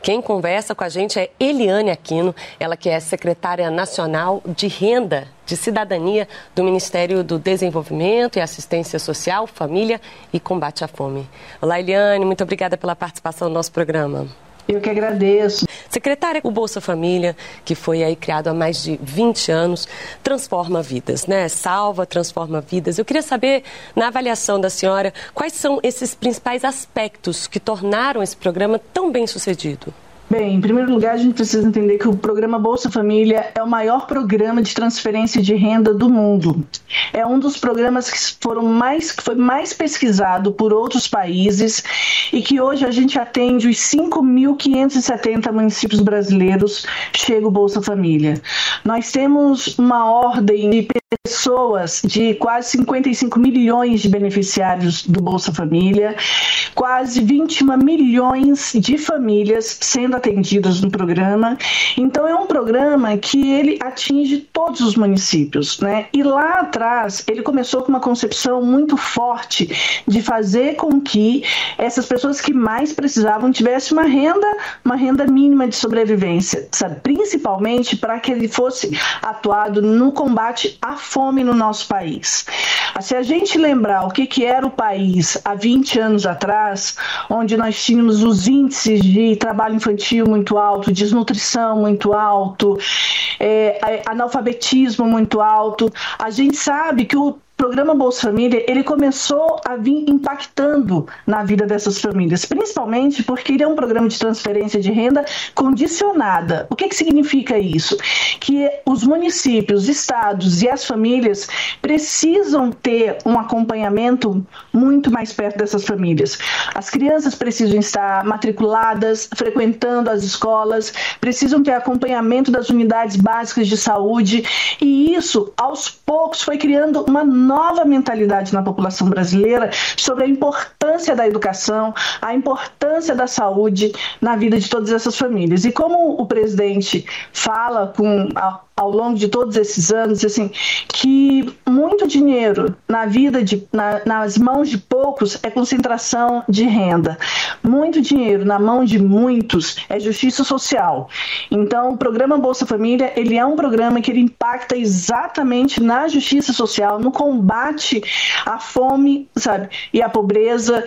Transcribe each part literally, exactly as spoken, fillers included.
Quem conversa com a gente é Eliane Aquino, ela que é secretária nacional de Renda de Cidadania do Ministério do Desenvolvimento e Assistência Social, Família e Combate à Fome. Olá, Eliane, muito obrigada pela participação no nosso programa. Eu que agradeço. Secretária, o Bolsa Família, que foi aí criado há mais de vinte anos, transforma vidas, né? Salva, transforma vidas. Eu queria saber, na avaliação da senhora, quais são esses principais aspectos que tornaram esse programa tão bem sucedido? Bem, em primeiro lugar, a gente precisa entender que o programa Bolsa Família é o maior programa de transferência de renda do mundo. É um dos programas que, foram mais, que foi mais pesquisado por outros países e que hoje a gente atende os cinco mil quinhentos e setenta municípios brasileiros, chega o Bolsa Família. Nós temos uma ordem de pessoas, de quase cinquenta e cinco milhões de beneficiários do Bolsa Família, quase vinte e um milhões de famílias sendo atendidas no programa. Então é um programa que ele atinge todos os municípios, né? E lá atrás ele começou com uma concepção muito forte de fazer com que essas pessoas que mais precisavam tivessem uma renda, uma renda mínima de sobrevivência, sabe? Principalmente para que ele fosse atuado no combate à fome no nosso país. Se a gente lembrar o que, que era o país há vinte anos atrás, onde nós tínhamos os índices de trabalho infantil muito alto, desnutrição muito alto, é, analfabetismo muito alto, a gente sabe que o programa Bolsa Família, ele começou a vir impactando na vida dessas famílias, principalmente porque ele é um programa de transferência de renda condicionada. O que, que significa isso? Que os municípios, estados e as famílias precisam ter um acompanhamento muito mais perto dessas famílias. As crianças precisam estar matriculadas, frequentando as escolas, precisam ter acompanhamento das unidades básicas de saúde, e isso, aos poucos, foi criando uma nova mentalidade na população brasileira sobre a importância da educação, a importância da saúde na vida de todas essas famílias. E como o presidente fala com, ao, ao longo de todos esses anos, assim, que muito dinheiro na vida de, na, nas mãos de poucos é concentração de renda. Muito dinheiro na mão de muitos é justiça social. Então, o programa Bolsa Família, ele é um programa que ele impacta exatamente na justiça social, no combate à fome, sabe, e à pobreza,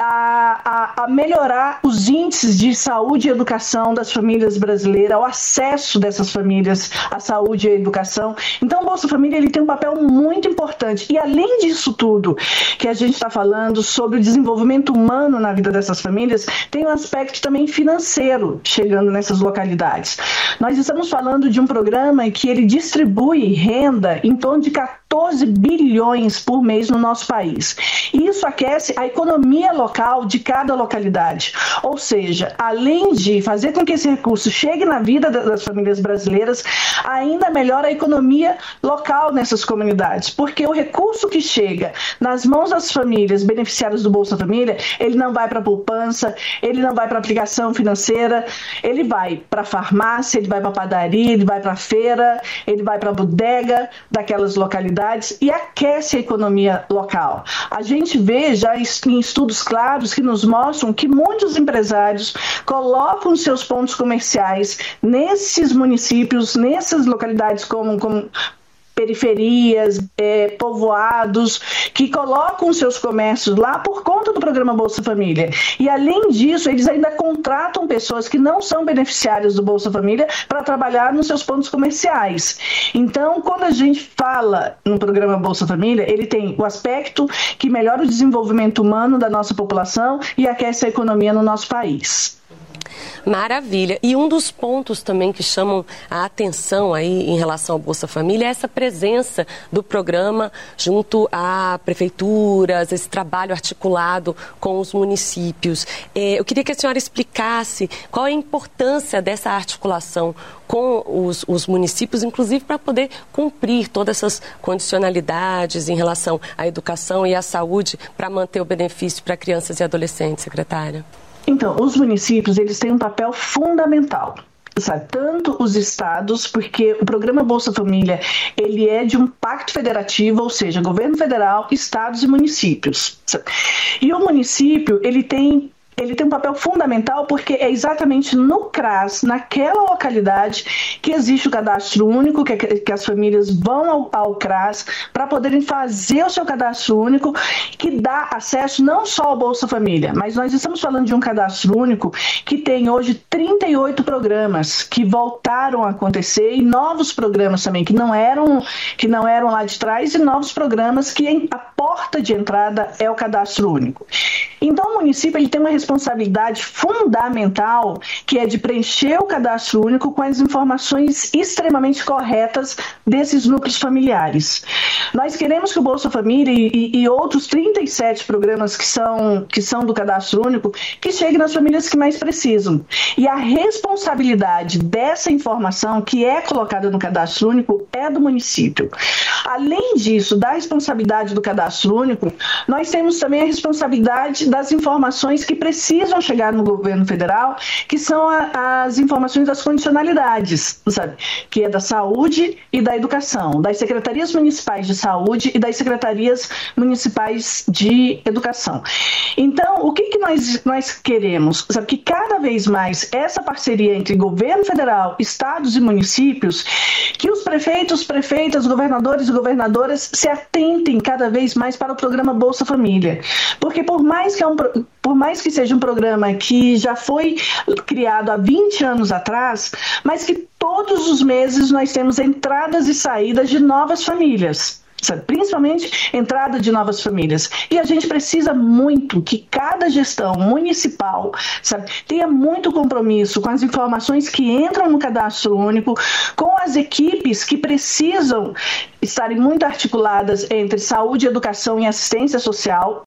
a, a, a melhorar os índices de saúde e educação das famílias brasileiras, ao acesso dessas famílias à saúde e à educação. Então, o Bolsa Família, ele tem um papel muito importante. E além disso tudo que a gente está falando sobre o desenvolvimento humano na vida dessas famílias, tem um aspecto também financeiro chegando nessas localidades. Nós estamos falando de um programa que ele distribui renda em torno de quatorze bilhões por mês no nosso país. E isso aquece a economia local de cada localidade. Ou seja, além de fazer com que esse recurso chegue na vida das famílias brasileiras, ainda melhora a economia local nessas comunidades. Porque o recurso que chega nas mãos das famílias beneficiárias do Bolsa Família, ele não vai para a poupança, ele não vai para a aplicação financeira, ele vai para a farmácia, ele vai para a padaria, ele vai para a feira, ele vai para a bodega daquelas localidades e aquece a economia local. A gente vê já em estudos claros que nos mostram que muitos empresários colocam seus pontos comerciais nesses municípios, nessas localidades como, como periferias, é, povoados, que colocam seus comércios lá por conta do programa Bolsa Família. E além disso, eles ainda contratam pessoas que não são beneficiárias do Bolsa Família para trabalhar nos seus pontos comerciais. Então, quando a gente fala no programa Bolsa Família, ele tem o aspecto que melhora o desenvolvimento humano da nossa população e aquece a economia no nosso país. Maravilha. E um dos pontos também que chamam a atenção aí em relação ao Bolsa Família é essa presença do programa junto a prefeituras, esse trabalho articulado com os municípios. Eu queria que a senhora explicasse qual é a importância dessa articulação com os, os municípios, inclusive para poder cumprir todas essas condicionalidades em relação à educação e à saúde para manter o benefício para crianças e adolescentes, secretária. Então, os municípios, eles têm um papel fundamental. Sabe? Tanto os estados, porque o programa Bolsa Família, ele é de um pacto federativo, ou seja, governo federal, estados e municípios. Sabe? E o município, ele tem ele tem um papel fundamental porque é exatamente no CRAS, naquela localidade, que existe o cadastro único, que, que as famílias vão ao, ao CRAS para poderem fazer o seu cadastro único, que dá acesso não só ao Bolsa Família, mas nós estamos falando de um cadastro único que tem hoje trinta e oito programas que voltaram a acontecer e novos programas também, que não eram, que não eram lá de trás, e novos programas que a porta de entrada é o cadastro único. Então, o município ele tem uma responsabilidade fundamental, que é de preencher o cadastro único com as informações extremamente corretas desses núcleos familiares. Nós queremos que o Bolsa Família e, e outros trinta e sete programas que são, que são do cadastro único, que cheguem nas famílias que mais precisam. E a responsabilidade dessa informação que é colocada no cadastro único é do município. Além disso, da responsabilidade do cadastro único, nós temos também a responsabilidade das informações que precisam chegar no governo federal, que são a, as informações das condicionalidades, sabe? Que é da saúde e da educação, das secretarias municipais de saúde e das secretarias municipais de educação. Então, o que, que nós, nós queremos? Sabe? Que cada vez mais essa parceria entre governo federal, estados e municípios, que os prefeitos, prefeitas, governadores e governadoras se atentem cada vez mais para o programa Bolsa Família. Porque por mais que, é um, por mais que seja um programa que já foi criado há vinte anos atrás, mas que todos os meses nós temos entradas e saídas de novas famílias. Sabe? Principalmente entrada de novas famílias. E a gente precisa muito que cada gestão municipal, sabe, tenha muito compromisso com as informações que entram no cadastro único, com as equipes que precisam estarem muito articuladas entre saúde, educação e assistência social,